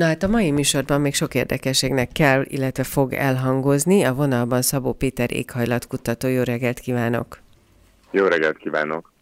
Na hát a mai műsorban még sok érdekességnek kell, illetve fog elhangozni. A vonalban Szabó Péter éghajlatkutató. Jó reggelt kívánok! Jó reggelt kívánok!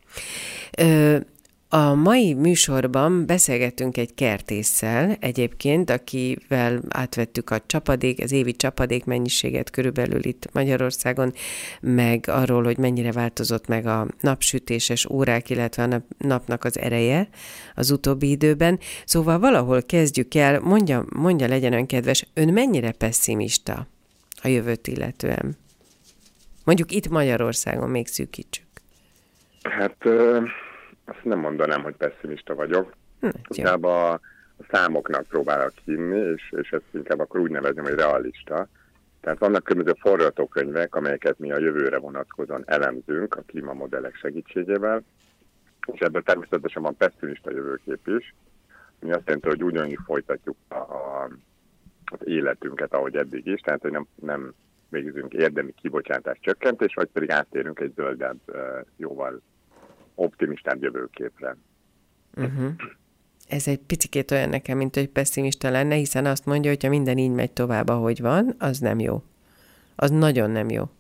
A mai műsorban beszélgettünk egy kertésszel egyébként, akivel átvettük a csapadék, az évi csapadék mennyiséget körülbelül itt Magyarországon, meg arról, hogy mennyire változott meg a napsütéses órák, illetve a napnak az ereje az utóbbi időben. Szóval valahol kezdjük el, mondja legyen ön kedves, ön mennyire pesszimista a jövőt illetően? Mondjuk itt Magyarországon még szűkítsük. Hát... Azt nem mondanám, hogy pesszimista vagyok. Inkább a számoknak próbálok hinni, és ezt inkább akkor úgy nevezném, hogy realista. Tehát vannak különböző forgatókönyvek, amelyeket mi a jövőre vonatkozóan elemzünk a klímamodellek segítségével, és ebből természetesen van pesszimista jövőkép is, ami azt jelenti, hogy ugyanúgy folytatjuk az életünket, ahogy eddig is, tehát hogy nem végzünk érdemi kibocsátás csökkentés, vagy pedig áttérünk egy zöldebb, jóval optimistább jövőképre. Ez egy picikét olyan nekem, mint hogy pesszimista lenne, hiszen azt mondja, hogy ha minden így megy tovább, ahogy van, az nem jó. Az nagyon nem jó.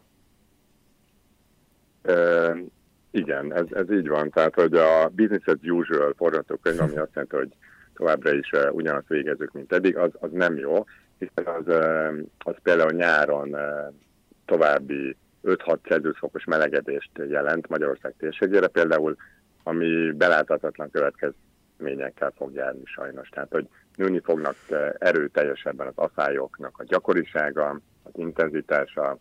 Igen, ez így van. Tehát, hogy a business as usual forgatókönyv, ami azt jelenti, hogy továbbra is ugyanazt végezzük, mint eddig, az nem jó, hiszen az például nyáron további 5-6 Celsius fokos melegedést jelent Magyarország térségére, például, ami beláthatatlan következményekkel fog járni sajnos. Tehát, hogy nőni fognak erőteljesebben az aszályoknak a gyakorisága, az intenzitása.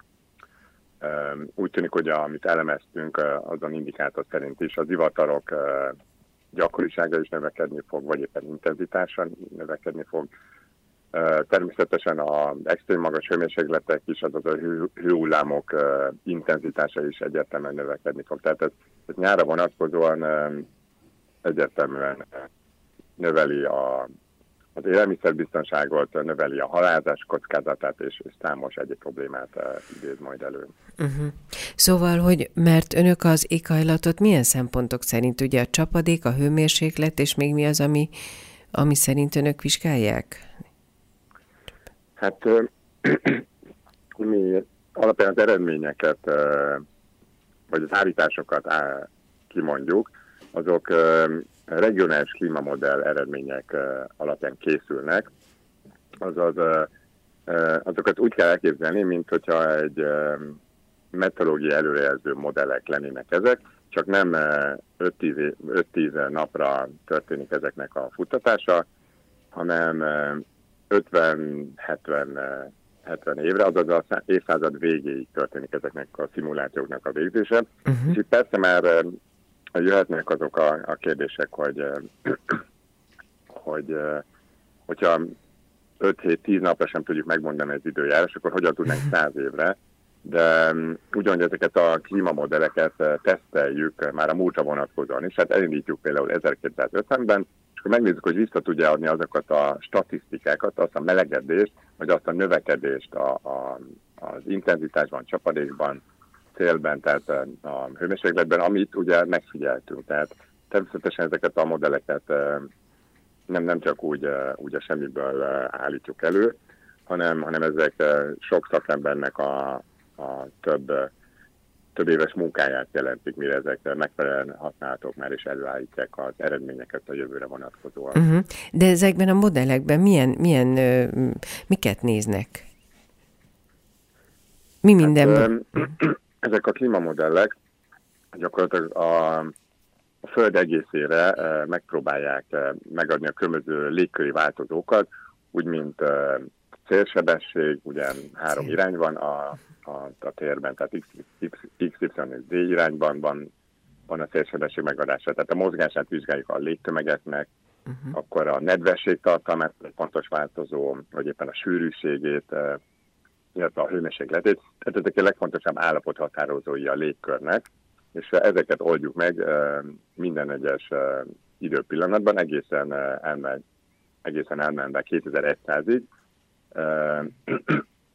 Úgy tűnik, hogy amit elemeztünk, azon indikátor szerint is az ivatarok gyakorisága is növekedni fog, vagy éppen intenzitása növekedni fog. Természetesen az extrém magas hőmérsékletek is, azaz a hőhullámok intenzitása is egyértelműen növekedni fog. Tehát ez nyára vonatkozóan egyértelműen növeli az élelmiszerbiztonságot, növeli a halálozás kockázatát, és számos egyéb problémát idéz majd elő. Szóval, hogy mert önök az éghajlatot milyen szempontok szerint? Ugye a csapadék, a hőmérséklet, és még mi az, ami szerint önök vizsgálják? Hát mi alapján az eredményeket, vagy az állításokat kimondjuk, azok regionális klímamodell eredmények alapján készülnek, azaz azokat úgy kell elképzelni, mint hogyha egy meteorológiai előrejelző modellek lennének ezek, csak nem 5-10 napra történik ezeknek a futtatása, hanem 50-70 évre, azaz az évszázad végéig történik ezeknek a szimulációknak a végzése. És itt persze már jöhetnek azok a kérdések, hogyha 5-7-10 napra sem tudjuk megmondani az időjárás, akkor hogyan tudnánk 100 évre, de ugyanúgy ezeket a klímamodelleket teszteljük már a múltra vonatkozóan is. Hát elindítjuk például 1950-ben, és akkor megnézzük, hogy vissza tudja adni azokat a statisztikákat, azt a melegedést, vagy azt a növekedést az intenzitásban, csapadékban, szélben, tehát a hőmérsékletben, amit ugye megfigyeltünk. Tehát természetesen ezeket a modelleket nem csak úgy a semmiből állítjuk elő, hanem ezek sok szakembernek a több éves munkáját jelentik, mire ezek megfelelően használhatók már, és előállítják az eredményeket a jövőre vonatkozóan. De ezekben a modellekben miket néznek? Mi minden? Ezek a klímamodellek gyakorlatilag a Föld egészére megpróbálják megadni a különböző légköri változókat, úgy, mint célsebesség, ugye 3 irány van a térben, tehát X, Y és Z irányban van a célsebesség megadása. Tehát a mozgását vizsgáljuk a légtömegeknek, akkor a nedvesség tartalmát, egy pontos változó, vagy éppen a sűrűségét, illetve a hőmérsékletét. Tehát ezek a legfontosabb állapothatározói a légkörnek, és ezeket oldjuk meg minden egyes időpillanatban, egészen elmenve 2100-ig,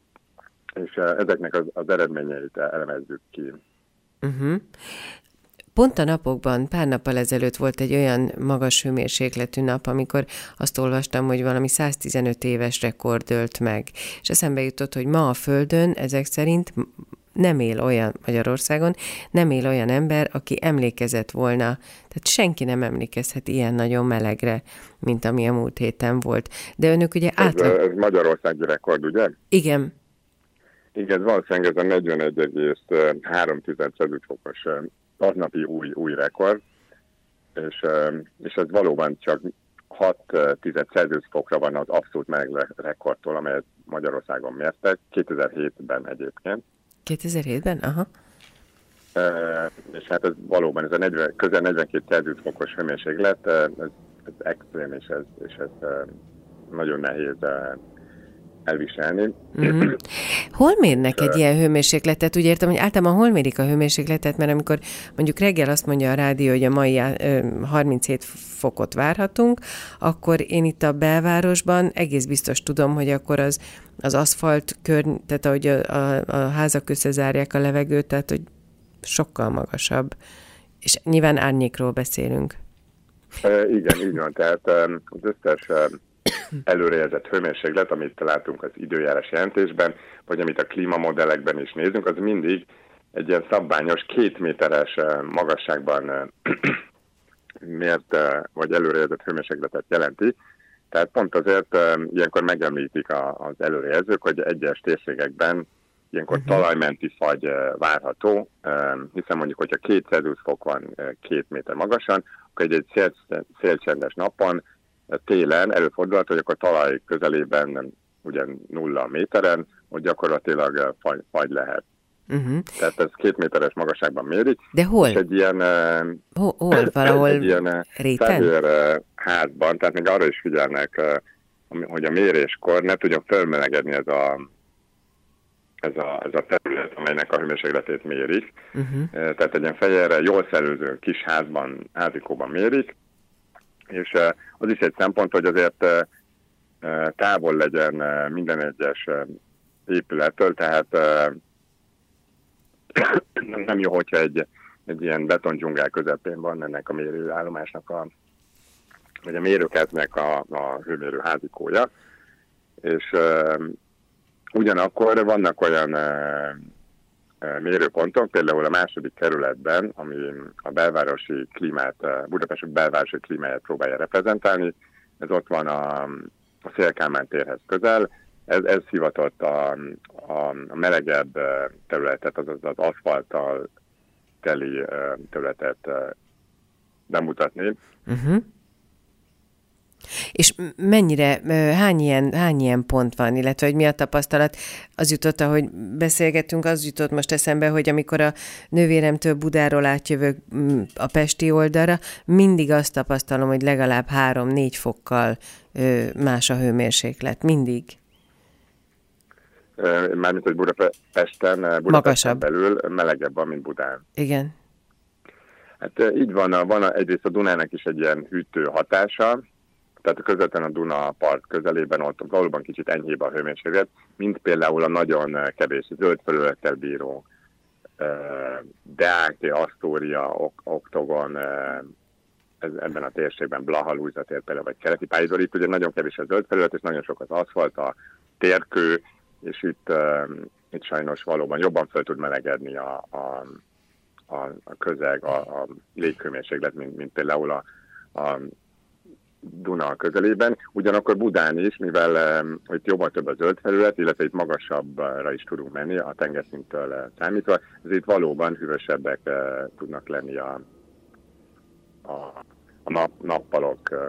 és ezeknek az eredményeit elemezzük ki. Pont a napokban, pár nappal ezelőtt volt egy olyan magas hőmérsékletű nap, amikor azt olvastam, hogy valami 115 éves rekord dőlt meg. És eszembe jutott, hogy ma a Földön ezek szerint nem él olyan, Magyarországon, nem él olyan ember, aki emlékezett volna. Tehát senki nem emlékezhet ilyen nagyon melegre, mint ami a múlt héten volt. De önök ugye átlag... Ez magyarországi rekord, ugye? Igen. Igen, valószínűleg ez a 41,3 Celsius fokos aznapi új rekord, és ez valóban csak 6 Celsius fokra van az abszolút meleg rekordtól, amelyet Magyarországon mértek, 2007-ben egyébként. 2007-ben? Aha. És hát ez valóban, ez a közel 42 Celsius fokos hőmérséklet, ez extrém, és ez nagyon nehéz elviselni. Mm-hmm. Hol mérnek egy ilyen hőmérsékletet? Úgy értem, hogy általában hol mérik a hőmérsékletet, mert amikor mondjuk reggel azt mondja a rádió, hogy a mai 37 fokot várhatunk, akkor én itt a belvárosban egész biztos tudom, hogy akkor az aszfalt tehát ahogy a házak összezárják a levegőt, tehát hogy sokkal magasabb. És nyilván árnyékról beszélünk. Igen, így van. Tehát az összes előrejelzett hőmérséklet, amit látunk az időjárás jelentésben, vagy amit a klímamodellekben is nézünk, az mindig egy ilyen szabványos 2 méteres magasságban mért vagy előrejelzett hőmérsékletet jelenti. Tehát pont azért ilyenkor megemlítik az előrejelzők, hogy egyes térségekben ilyenkor talajmenti fagy várható, hiszen mondjuk, hogyha 2 Celsius fok van 2 méter magasan, akkor egy szélcsendes napon télen előfordulhat, hogy akkor a talaj közelében, ugyan 0 méteren, hogy gyakorlatilag fagy lehet. Tehát ez 2 méteres magasságban mérik. De hol? És egy ilyen, hol? Valahol egy ilyen házban, tehát még arra is figyelnek, hogy a méréskor ne tudjon fölmelegedni ez a terület, amelynek a hőmérsékletét mérik. Tehát egy ilyen fejjel jól szellőző kis házikóban mérik, és az is egy szempont, hogy azért távol legyen minden egyes épülettől, tehát nem jó, hogyha egy ilyen betondzsungel közepén van ennek a mérőállomásnak, vagy a mérőkertnek a hőmérő házikója, és ugyanakkor vannak olyan mérőpontok, például a második kerületben, ami a belvárosi klímát, Budapest belvárosi klímáját próbálja reprezentálni. Ez ott van a Széll-Kálmán térhez közel. Ez hivatott a melegebb területet, azaz az aszfalttal teli területet bemutatni. És mennyire, hány ilyen pont van, illetve hogy mi a tapasztalat? Az jutott, ahogy beszélgettünk, az jutott most eszembe, hogy amikor a nővéremtől Budáról átjövök a pesti oldalra, mindig azt tapasztalom, hogy legalább 3-4 fokkal más a hőmérséklet. Mindig. Mármint, hogy Budapesten belül melegebb van, mint Budán. Igen. Hát így van egyrészt a Dunának is egy ilyen hűtő hatása, tehát közvetlenül a Duna part közelében ott valóban kicsit enyhébb a hőmérséklet, mint például a nagyon kevés zöld felülettel bíró Deák, Asztória, Oktogon, ebben a térségben Blaha, Lujza tér például, vagy Keleti pályaudvar, itt ugye nagyon kevés a zöld felület, és nagyon sok az aszfalt, a térkő, és itt sajnos valóban jobban fel tud melegedni a közeg, a léghőmérséklet, mint például a Duna közelében. Ugyanakkor Budán is, mivel itt jobban több a zöld felület, illetve itt magasabbra is tudunk menni a tengerszinttől számítva, ezért valóban hűvösebbek tudnak lenni a nappalok.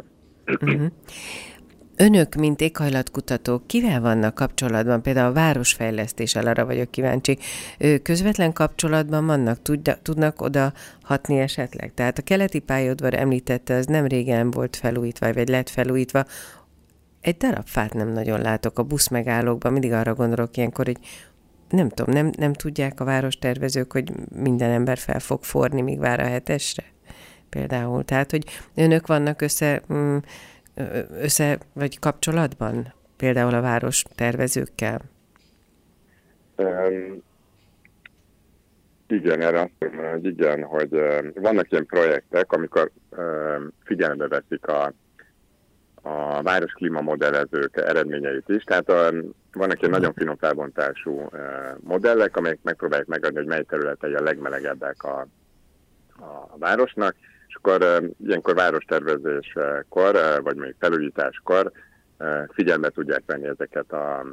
Önök, mint éghajlatkutatók, kivel vannak kapcsolatban? Például a városfejlesztéssel, arra vagyok kíváncsi. Közvetlen kapcsolatban vannak? Tudnak oda hatni esetleg? Tehát a keleti pályaudvar említette, az nem régen volt felújítva, vagy lett felújítva. Egy darab fát nem nagyon látok a buszmegállókban. Mindig arra gondolok ilyenkor, hogy nem tudom, nem tudják a várostervezők, hogy minden ember fel fog forni, míg vár a 7-esre? Például. Tehát, hogy önök vannak össze vagy kapcsolatban? Például a város tervezőkkel? Igen, erre azt mondom, hogy igen, hogy vannak ilyen projektek, amikor figyelembe veszik a város klímamodellezők eredményeit is. Tehát vannak ilyen nagyon finom felbontású modellek, amelyek megpróbálják megadni, hogy mely területei a legmelegebbek a városnak, és akkor ilyenkor várostervezéskor, vagy még felújításkor figyelme tudják venni ezeket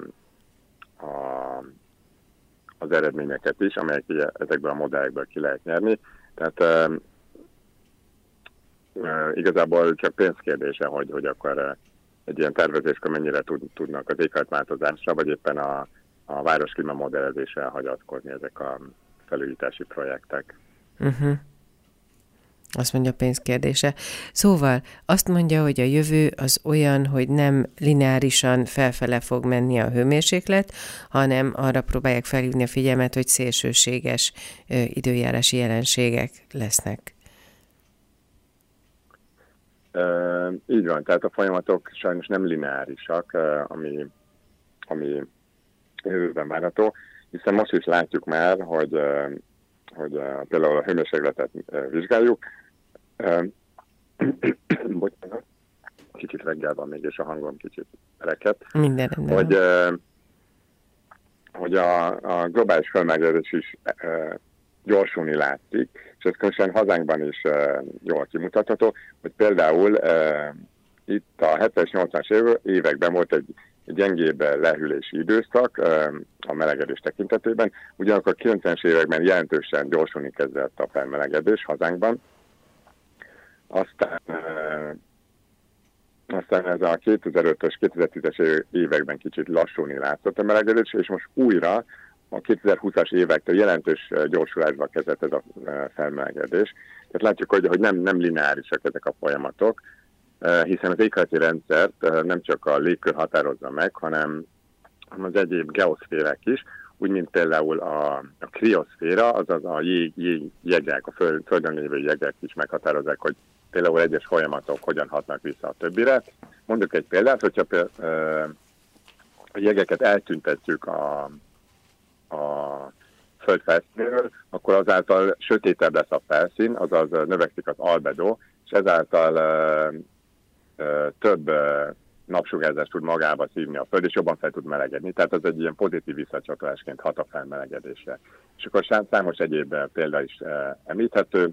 az eredményeket is, amelyek ezekből a modellekből ki lehet nyerni. Tehát igazából csak pénzkérdése, hogy akkor egy ilyen tervezéskor mennyire tudnak az éghajlatváltozásra, vagy éppen a város klímamodellezésre hagyatkozni ezek a felújítási projektek. Azt mondja, pénzkérdése. Szóval azt mondja, hogy a jövő az olyan, hogy nem lineárisan felfele fog menni a hőmérséklet, hanem arra próbálják felhívni a figyelmet, hogy szélsőséges időjárási jelenségek lesznek. Így van, tehát a folyamatok sajnos nem lineárisak, ami jövőben várható, hiszen most is látjuk már, hogy például a hőmérsékletet vizsgáljuk. Bocsánat, kicsit reggel van még, és a hangom kicsit rekedt. Minden rendben. Hogy a globális felmelegedés is gyorsulni látszik, és ez különösen hazánkban is jól kimutatható, hogy például itt a 70-es, 80-as években volt egy gyengébb lehűlési időszak a melegedés tekintetében, ugyanakkor a 90-es években jelentősen gyorsulni kezdett a felmelegedés hazánkban. Aztán ez a 2005-ös, 2010-es években kicsit lassulni látszott a melegedés, és most újra a 2020-as évektől jelentős gyorsulásba kezdett ez a felmelegedés. Tehát látjuk, hogy nem lineárisak ezek a folyamatok, hiszen az éghajlati rendszert nem csak a légkör határozza meg, hanem az egyéb geoszférák is, úgy, mint például a krioszféra, azaz a jegek, a földön lévő jegek is meghatározzák, hogy például egyes folyamatok hogyan hatnak vissza a többire. Mondok egy példát, hogyha a jegeket eltüntetjük a föld felszínéről, akkor azáltal sötétebb lesz a felszín, azaz növekszik az albedo, és ezáltal több napsugárzást tud magába szívni a föld, és jobban fel tud melegedni. Tehát ez egy ilyen pozitív visszacsatolásként hat a felmelegedésre. És akkor számos egyéb példa is említhető,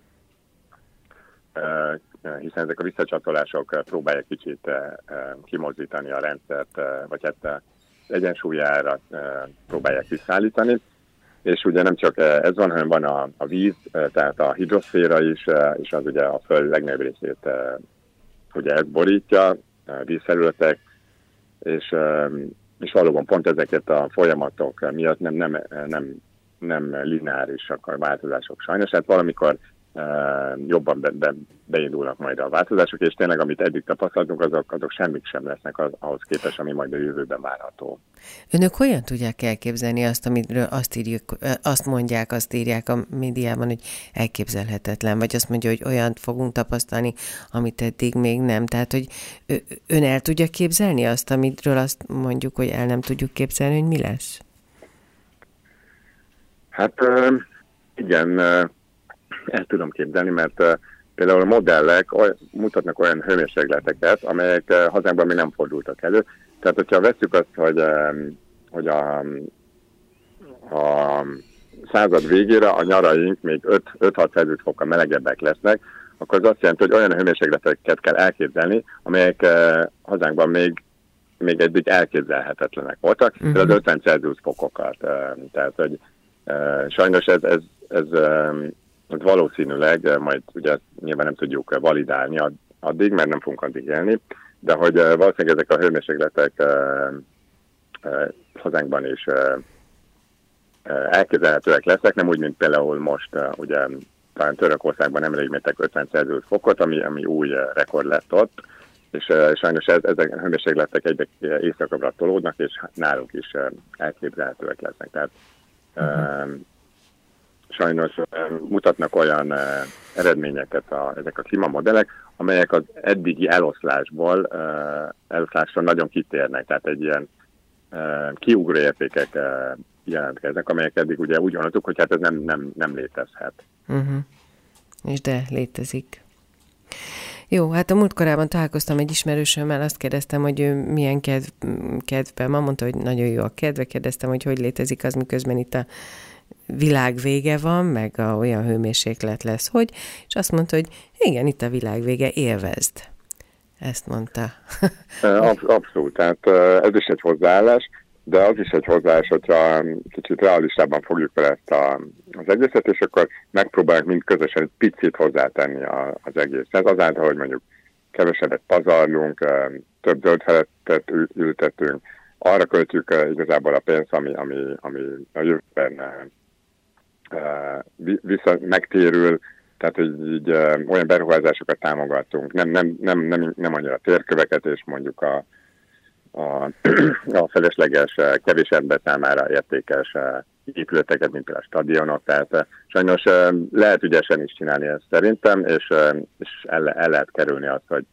hiszen ezek a visszacsatolások próbálják kicsit kimozdítani a rendszert, vagy hát egyensúlyára próbálják visszaállítani. És ugye nem csak ez van, hanem van a víz, tehát a hidroszféra is, és az ugye a föld legnagyobb részét ugye ez borítja, vízfelületek, és valóban pont ezeket a folyamatok miatt nem lineárisak a változások sajnos. Hát valamikor jobban beindulnak majd a változások, és tényleg amit eddig tapasztaltunk, azok semmik sem lesznek ahhoz képest, ami majd a jövőben várható. Önök hogyan tudják elképzelni azt, amiről azt írják a médiában, hogy elképzelhetetlen, vagy azt mondja, hogy olyant fogunk tapasztalni, amit eddig még nem. Tehát, hogy ön el tudja képzelni azt, amiről azt mondjuk, hogy el nem tudjuk képzelni, hogy mi lesz? Hát igen, el tudom képzelni, mert például a modellek mutatnak olyan hőmérsékleteket, amelyek hazánkban még nem fordultak elő. Tehát, hogyha veszük azt, hogy a század végére a nyaraink még 5-6 Celsius fokkal melegebbek lesznek, akkor az azt jelenti, hogy olyan hőmérsékleteket kell elképzelni, amelyek hazánkban még eddig elképzelhetetlenek voltak, de az 50 Celsius fokokat. Tehát, hogy sajnos ez valószínűleg, majd ugye nyilván nem tudjuk validálni addig, mert nem fogunk addig élni, de hogy valószínűleg ezek a hőmérsékletek hazánkban is elképzelhetőek lesznek, nem úgy, mint például most, ugye talán Törökországban nemrég mértek 50 Celsius fokot, ami új rekord lett ott, és sajnos ezek a hőmérsékletek egyre északabbra tolódnak, és nálunk is elképzelhetőek lesznek. Tehát sajnos mutatnak olyan eredményeket ezek a klímamodellek, amelyek az eddigi eloszlásra nagyon kitérnek. Tehát egy ilyen kiugró értékek jelentkeznek, amelyek eddig ugye úgy gondoltuk, hogy hát ez nem létezhet. És de létezik. Jó, hát a múltkorában találkoztam egy ismerősömmel, azt kérdeztem, hogy ő milyen kedve. Ma mondta, hogy nagyon jó a kedve, kérdeztem, hogy létezik az, miközben itt a világ vége van, meg olyan hőmérséklet lesz, hogy, és azt mondta, hogy igen, itt a világ vége, élvezd. Ezt mondta. Abszolút, tehát ez is egy hozzáállás, de az is egy hozzáállás, hogyha kicsit realistában fogjuk fel ezt az egészet, és akkor megpróbáljuk mind közösen egy picit hozzátenni az egészhez. Azáltal, hogy mondjuk kevesebbet pazarlunk, több zöldfeletet ültetünk, arra költjük igazából a pénzt, ami a jövőben megtérül, tehát hogy így olyan beruházásokat támogatunk, nem annyira térköveket, és mondjuk a felesleges, kevés ember számára értékes épületeket, mint például a stadionok, tehát sajnos lehet ügyesen is csinálni ezt szerintem, és el lehet kerülni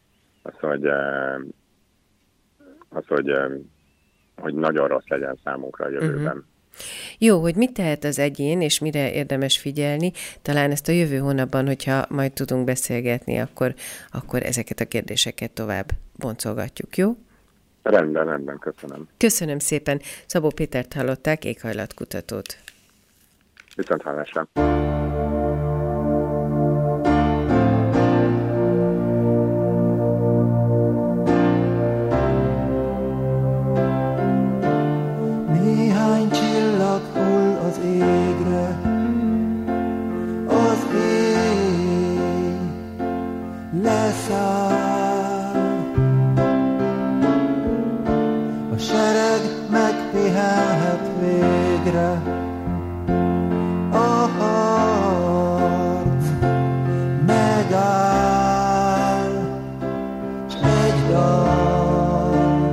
hogy nagyon rossz legyen számunkra a jövőben. Jó, hogy mit tehet az egyén, és mire érdemes figyelni, talán ezt a jövő hónapban, hogyha majd tudunk beszélgetni, akkor ezeket a kérdéseket tovább boncolgatjuk, jó? Rendben, köszönöm. Köszönöm szépen. Szabó Pétert hallották, éghajlatkutatót. Viszont hallásra. Néhány csillag hull az égre, az ég leszáll, a sereg megpihenhet végre, a harc megáll, s egy dal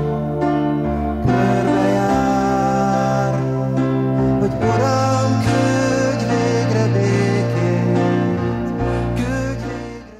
körbejár, hogy Uram, küldj végre békét, küldj végre.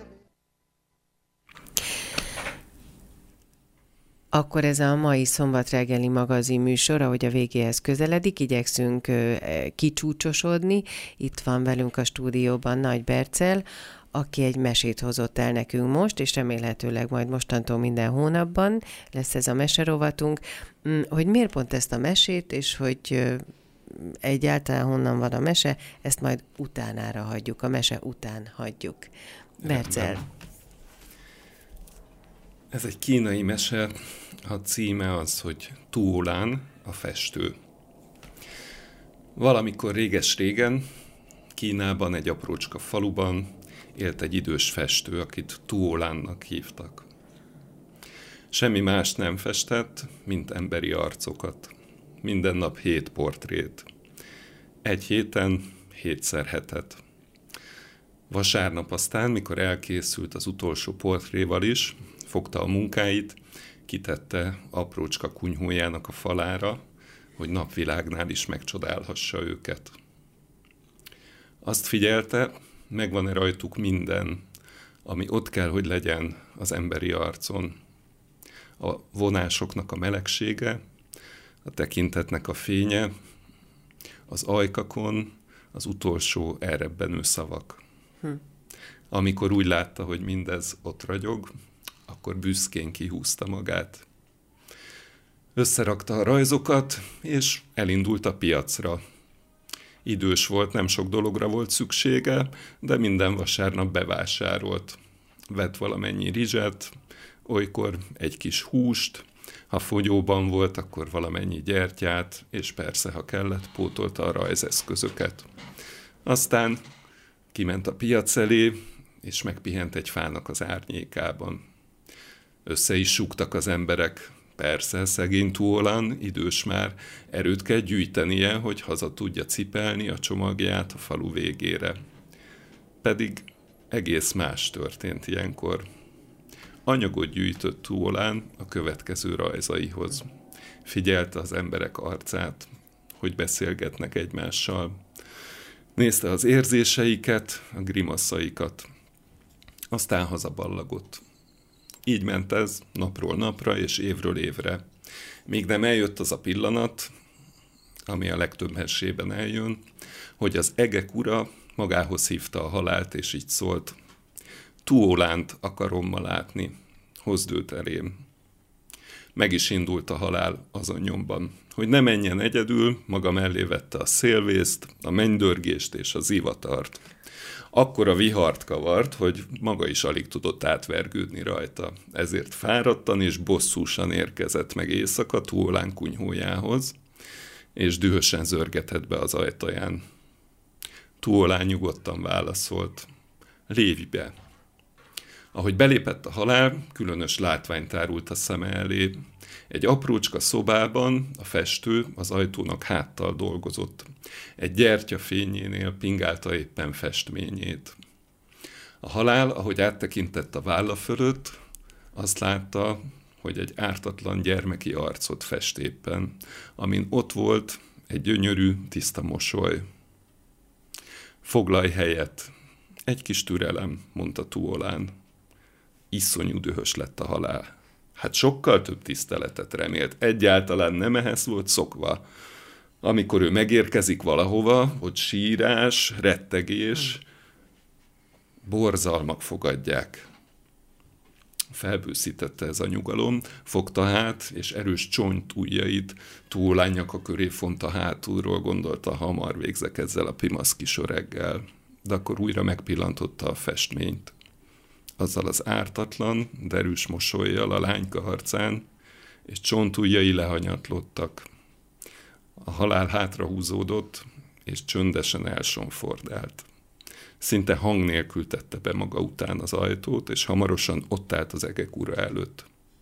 Akkor ez a mai szombat reggeli magazin műsor, ahogy a végéhez közeledik, igyekszünk kicsúcsosodni. Itt van velünk a stúdióban Nagy Bercel, aki egy mesét hozott el nekünk most, és remélhetőleg majd mostantól minden hónapban lesz ez a meserovatunk. Hogy miért pont ezt a mesét, és hogy egyáltalán honnan van a mese, ezt majd utánára hagyjuk, a mese után hagyjuk. Bercel. Ez egy kínai mese, a címe az, hogy Tuolán, a festő. Valamikor réges-régen Kínában egy aprócska faluban élt egy idős festő, akit Tuolánnak hívtak. Semmi más nem festett, mint emberi arcokat. Minden nap 7 portrét. Egy héten 7x7. Vasárnap aztán, mikor elkészült az utolsó portréval is, fogta a munkáit, kitette aprócska kunyhójának a falára, hogy napvilágnál is megcsodálhassa őket. Azt figyelte, megvan-e rajtuk minden, ami ott kell, hogy legyen az emberi arcon. A vonásoknak a melegsége, a tekintetnek a fénye, az ajkakon az utolsó elrebbenő szavak. Amikor úgy látta, hogy mindez ott ragyog, akkor büszkén kihúzta magát. Összerakta a rajzokat, és elindult a piacra. Idős volt, nem sok dologra volt szüksége, de minden vasárnap bevásárolt. Vett valamennyi rizset, olykor egy kis húst, ha fogyóban volt, akkor valamennyi gyertyát, és persze, ha kellett, pótolta a rajzeszközöket. Aztán kiment a piac elé, és megpihent egy fának az árnyékában. Össze is súgtak az emberek. Persze, szegény Tuolán, idős már, erőt kell gyűjtenie, hogy haza tudja cipelni a csomagját a falu végére. Pedig egész más történt ilyenkor. Anyagot gyűjtött Tuolán a következő rajzaihoz. Figyelte az emberek arcát, hogy beszélgetnek egymással. Nézte az érzéseiket, a grimaszaikat. Aztán hazaballagott. Így ment ez napról napra és évről évre. Míg nem eljött az a pillanat, ami a legtöbb mesében eljön, hogy az egek ura magához hívta a halált, és így szólt: Tuolánt akarom ma látni, hozd őt elém. Meg is indult a halál azon nyomban. Hogy ne menjen egyedül, maga mellé vette a szélvészt, a mennydörgést és a zivatart. Akkora vihart kavart, hogy maga is alig tudott átvergődni rajta. Ezért fáradtan és bosszúsan érkezett meg éjszaka Tuolán kunyhójához, és dühösen zörgetett be az ajtaján. Tuolán nyugodtan válaszolt: Lépj be! Ahogy belépett a halál, különös látvány tárult a szeme elé. Egy aprócska szobában a festő az ajtónak háttal dolgozott. Egy gyertya fényénél pingálta éppen festményét. A halál, ahogy áttekintett a válla fölött, azt látta, hogy egy ártatlan gyermeki arcot fest éppen, amin ott volt egy gyönyörű, tiszta mosoly. Foglalj helyet! Egy kis türelem, mondta Tuolán. Iszonyú dühös lett a halál. Hát sokkal több tiszteletet remélt, egyáltalán nem ehhez volt szokva. Amikor ő megérkezik valahova, ott sírás, rettegés, borzalmak fogadják. Felbőszítette ez a nyugalom, fogta hát, és erős csontujjait Tuolán nyaka köré fonta hátulról, gondolta, hamar végzek ezzel a pimasz kis öreggel. De akkor újra megpillantotta a festményt. Azzal az ártatlan, derűs mosollyal a lányka arcán, és csontujjai lehanyatlottak. A halál hátrahúzódott, és csöndesen elsonfordált. Szinte hang nélkül tette be maga után az ajtót, és hamarosan ott állt az egek ura előtt.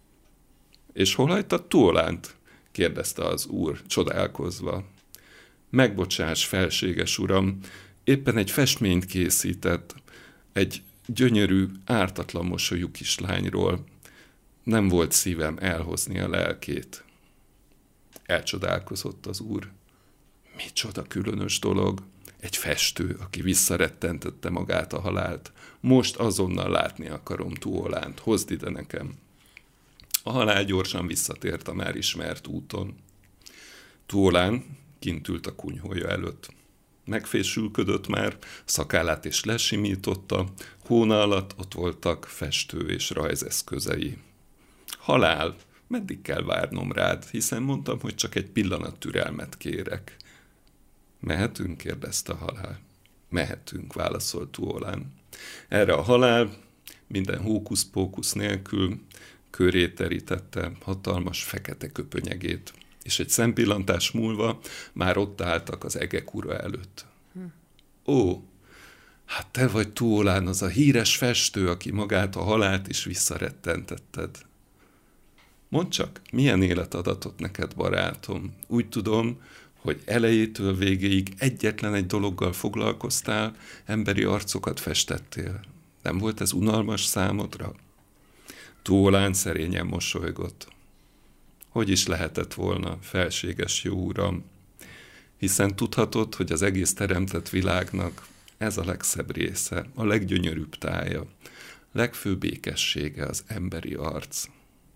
És hol hagytad Tuolánt? Kérdezte az úr, csodálkozva. Megbocsáss, felséges uram, éppen egy festményt készített, egy gyönyörű, ártatlan mosolyú kislányról. Nem volt szívem elhozni a lelkét. Elcsodálkozott az úr. Micsoda különös dolog. Egy festő, aki visszarettentette magát a halált. Most azonnal látni akarom Tuolánt. Hozd ide nekem. A halál gyorsan visszatért a már ismert úton. Tuolán kint ült a kunyhója előtt. Megfésülködött már, szakállát is lesimította, hóna alatt ott voltak festő és rajzeszközei. Halál, meddig kell várnom rád, hiszen mondtam, hogy csak egy pillanat türelmet kérek. Mehetünk? Kérdezte a halál. Mehetünk, válaszolt Tuolán. Erre a halál minden hókusz-pókusz nélkül köré terítette hatalmas fekete köpönyegét, és egy szempillantás múlva már ott álltak az egek ura előtt. Ó, hát te vagy Tuolán, az a híres festő, aki magát a halált is visszarettentetted. Mondd csak, milyen élet adatott neked, barátom? Úgy tudom, hogy elejétől végéig egyetlen egy dologgal foglalkoztál, emberi arcokat festettél. Nem volt ez unalmas számodra? Tuolán szerényen mosolygott. Hogy is lehetett volna, felséges jó uram, hiszen tudhatod, hogy az egész teremtett világnak ez a legszebb része, a leggyönyörűbb tája, legfőbb ékessége az emberi arc.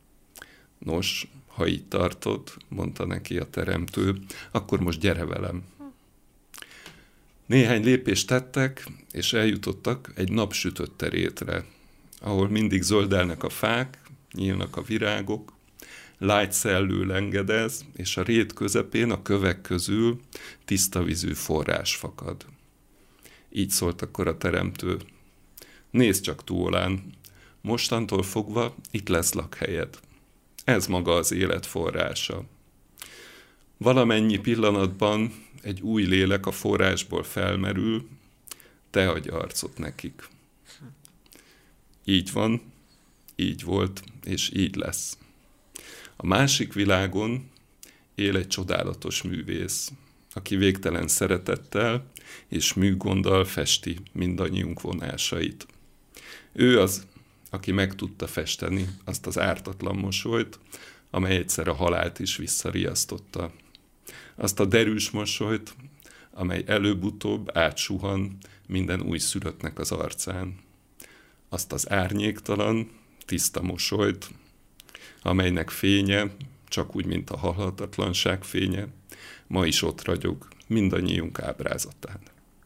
Nos, ha így tartod, mondta neki a teremtő, akkor most gyere velem. Néhány lépést tettek, és eljutottak egy napsütött terétre, ahol mindig zöldelnek a fák, nyílnak a virágok, lágy szellő lengedez, és a rét közepén, a kövek közül tiszta vízű forrás fakad. Így szólt akkor a teremtő. Nézd csak, Tuolán, mostantól fogva itt lesz lakhelyed. Ez maga az élet forrása. Valamennyi pillanatban egy új lélek a forrásból felmerül, te adj arcot nekik. Így van, így volt, és így lesz. A másik világon él egy csodálatos művész, aki végtelen szeretettel és műgonddal festi mindannyiunk vonásait. Ő az, aki meg tudta festeni azt az ártatlan mosolyt, amely egyszer a halált is visszariasztotta. Azt a derűs mosolyt, amely előbb-utóbb átsuhan minden újszülöttnek az arcán. Azt az árnyéktalan, tiszta mosolyt, amelynek fénye, csak úgy, mint a halhatatlanság fénye, ma is ott ragyog mindannyiunk ábrázatán.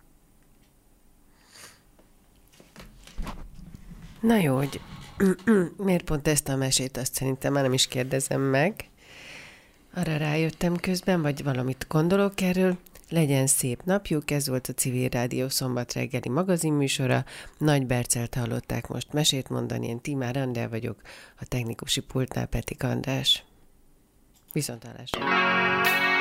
Na jó, hogy miért pont ezt a mesét, azt szerintem már nem is kérdezem meg. Arra rájöttem közben, vagy valamit gondolok erről. Legyen szép napjuk, ez volt a Civil Rádió szombat reggeli magazinműsora. Nagy Bercelt hallották most mesét mondani, én Timár Andrea vagyok, a technikusi pultnál Petik András. Viszonthallásra!